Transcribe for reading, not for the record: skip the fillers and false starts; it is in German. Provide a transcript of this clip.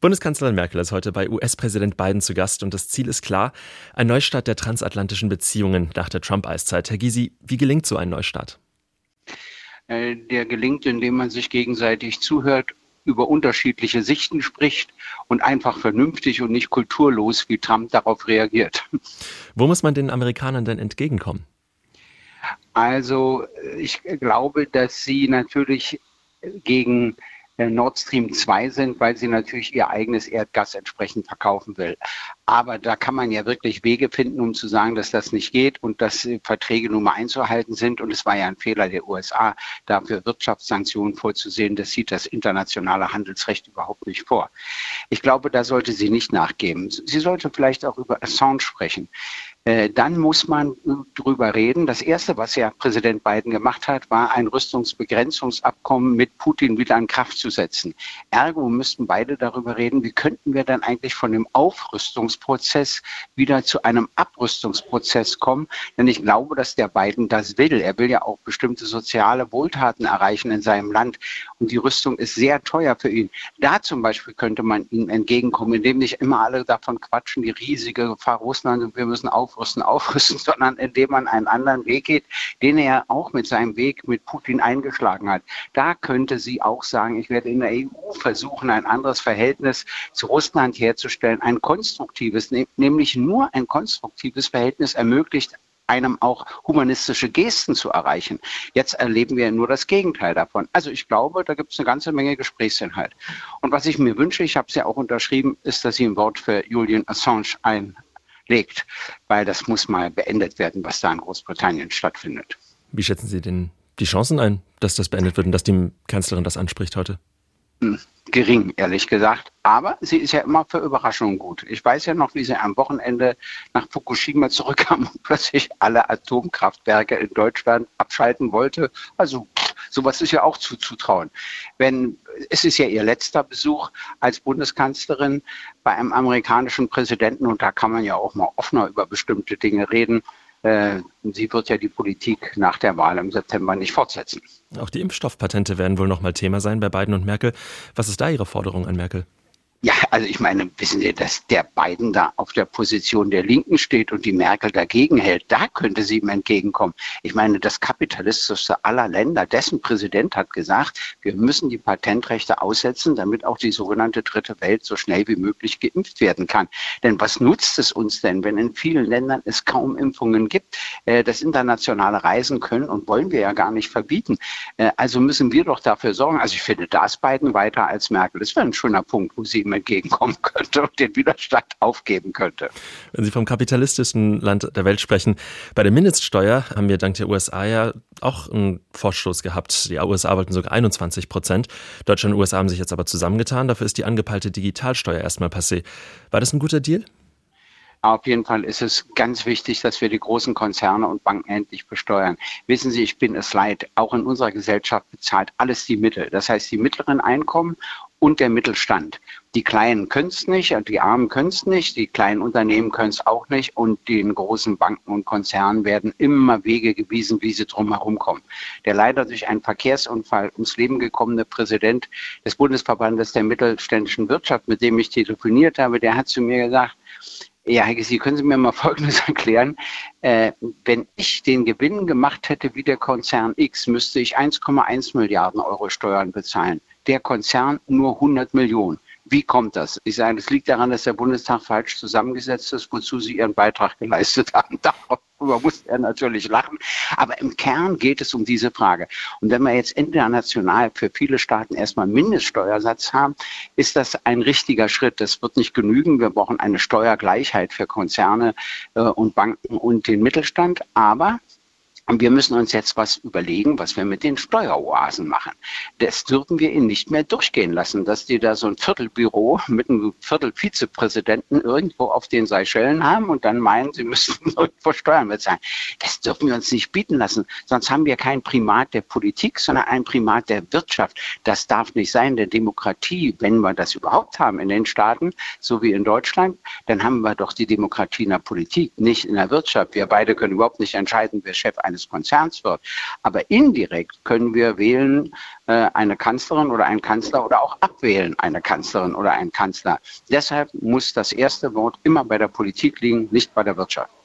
Bundeskanzlerin Merkel ist heute bei US-Präsident Biden zu Gast und das Ziel ist klar, ein Neustart der transatlantischen Beziehungen nach der Trump-Eiszeit. Herr Gysi, wie gelingt so ein Neustart? Der gelingt, indem man sich gegenseitig zuhört, über unterschiedliche Sichten spricht und einfach vernünftig und nicht kulturlos wie Trump darauf reagiert. Wo muss man den Amerikanern denn entgegenkommen? Also ich glaube, dass sie natürlich gegen Nord Stream 2 sind, weil sie natürlich ihr eigenes Erdgas entsprechend verkaufen will. Aber da kann man ja wirklich Wege finden, um zu sagen, dass das nicht geht und dass Verträge nun mal einzuhalten sind. Und es war ja ein Fehler der USA, dafür Wirtschaftssanktionen vorzusehen. Das sieht das internationale Handelsrecht überhaupt nicht vor. Ich glaube, da sollte sie nicht nachgeben. Sie sollte vielleicht auch über Assange sprechen. Dann muss man drüber reden. Das Erste, was ja Präsident Biden gemacht hat, war ein Rüstungsbegrenzungsabkommen mit Putin wieder in Kraft zu setzen. Ergo müssten beide darüber reden, wie könnten wir dann eigentlich von dem Aufrüstungsprozess wieder zu einem Abrüstungsprozess kommen. Denn ich glaube, dass der Biden das will. Er will ja auch bestimmte soziale Wohltaten erreichen in seinem Land. Und die Rüstung ist sehr teuer für ihn. Da zum Beispiel könnte man ihm entgegenkommen, indem nicht immer alle davon quatschen, die riesige Gefahr Russlands und wir müssen aufrüsten, sondern indem man einen anderen Weg geht, den er auch mit seinem Weg mit Putin eingeschlagen hat. Da könnte sie auch sagen, ich werde in der EU versuchen, ein anderes Verhältnis zu Russland herzustellen, ein konstruktives, nämlich nur ein konstruktives Verhältnis ermöglicht einem auch humanistische Gesten zu erreichen. Jetzt erleben wir nur das Gegenteil davon. Also ich glaube, da gibt es eine ganze Menge Gesprächsinhalt. Und was ich mir wünsche, ich habe es ja auch unterschrieben, ist, dass sie ein Wort für Julian Assange einlegt, weil das muss mal beendet werden, was da in Großbritannien stattfindet. Wie schätzen Sie denn die Chancen ein, dass das beendet wird und dass die Kanzlerin das anspricht heute? Gering, ehrlich gesagt. Aber sie ist ja immer für Überraschungen gut. Ich weiß ja noch, wie sie am Wochenende nach Fukushima zurückkam und plötzlich alle Atomkraftwerke in Deutschland abschalten wollte. Also sowas ist ja auch zuzutrauen. Es ist ja ihr letzter Besuch als Bundeskanzlerin bei einem amerikanischen Präsidenten und da kann man ja auch mal offener über bestimmte Dinge reden. Sie wird ja die Politik nach der Wahl im September nicht fortsetzen. Auch die Impfstoffpatente werden wohl noch mal Thema sein bei Biden und Merkel. Was ist da Ihre Forderung an Merkel? Ja, also ich meine, wissen Sie, dass der Biden da auf der Position der Linken steht und die Merkel dagegen hält, da könnte sie ihm entgegenkommen. Ich meine, das kapitalistischste aller Länder, dessen Präsident hat gesagt, wir müssen die Patentrechte aussetzen, damit auch die sogenannte dritte Welt so schnell wie möglich geimpft werden kann. Denn was nutzt es uns denn, wenn in vielen Ländern es kaum Impfungen gibt? Das internationale Reisen können und wollen wir ja gar nicht verbieten. Also müssen wir doch dafür sorgen. Also ich finde, da ist Biden weiter als Merkel. Das wäre ein schöner Punkt, wo sie ihm entgegenkommen könnte und den Widerstand aufgeben könnte. Wenn Sie vom kapitalistischsten Land der Welt sprechen, bei der Mindeststeuer haben wir dank der USA ja auch einen Vorstoß gehabt. Die USA wollten sogar 21%. Deutschland und USA haben sich jetzt aber zusammengetan. Dafür ist die angepeilte Digitalsteuer erstmal passé. War das ein guter Deal? Auf jeden Fall ist es ganz wichtig, dass wir die großen Konzerne und Banken endlich besteuern. Wissen Sie, ich bin es leid, auch in unserer Gesellschaft bezahlt alles die Mittel. Das heißt, die mittleren Einkommen und der Mittelstand. Die Kleinen können es nicht, die Armen können es nicht, die kleinen Unternehmen können es auch nicht und den großen Banken und Konzernen werden immer Wege gewiesen, wie sie drum herum kommen. Der leider durch einen Verkehrsunfall ums Leben gekommene Präsident des Bundesverbandes der mittelständischen Wirtschaft, mit dem ich telefoniert habe, der hat zu mir gesagt, ja, Herr Gysi, können Sie mir mal Folgendes erklären? Wenn ich den Gewinn gemacht hätte wie der Konzern X, müsste ich 1,1 Milliarden Euro Steuern bezahlen. Der Konzern nur 100 Millionen. Wie kommt das? Ich sage, das liegt daran, dass der Bundestag falsch zusammengesetzt ist, wozu Sie Ihren Beitrag geleistet haben. Darüber muss er natürlich lachen. Aber im Kern geht es um diese Frage. Und wenn wir jetzt international für viele Staaten erstmal einen Mindeststeuersatz haben, ist das ein richtiger Schritt. Das wird nicht genügen. Wir brauchen eine Steuergleichheit für Konzerne und Banken und den Mittelstand. Aber wir müssen uns jetzt was überlegen, was wir mit den Steueroasen machen. Das dürfen wir ihnen nicht mehr durchgehen lassen, dass die da so ein Viertelbüro mit einem Viertelvizepräsidenten irgendwo auf den Seychellen haben und dann meinen, sie müssten irgendwo Steuern bezahlen. Das dürfen wir uns nicht bieten lassen. Sonst haben wir kein Primat der Politik, sondern ein Primat der Wirtschaft. Das darf nicht sein. Der Demokratie, wenn wir das überhaupt haben in den Staaten, so wie in Deutschland, dann haben wir doch die Demokratie in der Politik, nicht in der Wirtschaft. Wir beide können überhaupt nicht entscheiden, wer Chef einer eines Konzerns wird. Aber indirekt können wir wählen eine Kanzlerin oder einen Kanzler oder auch abwählen eine Kanzlerin oder einen Kanzler. Deshalb muss das erste Wort immer bei der Politik liegen, nicht bei der Wirtschaft.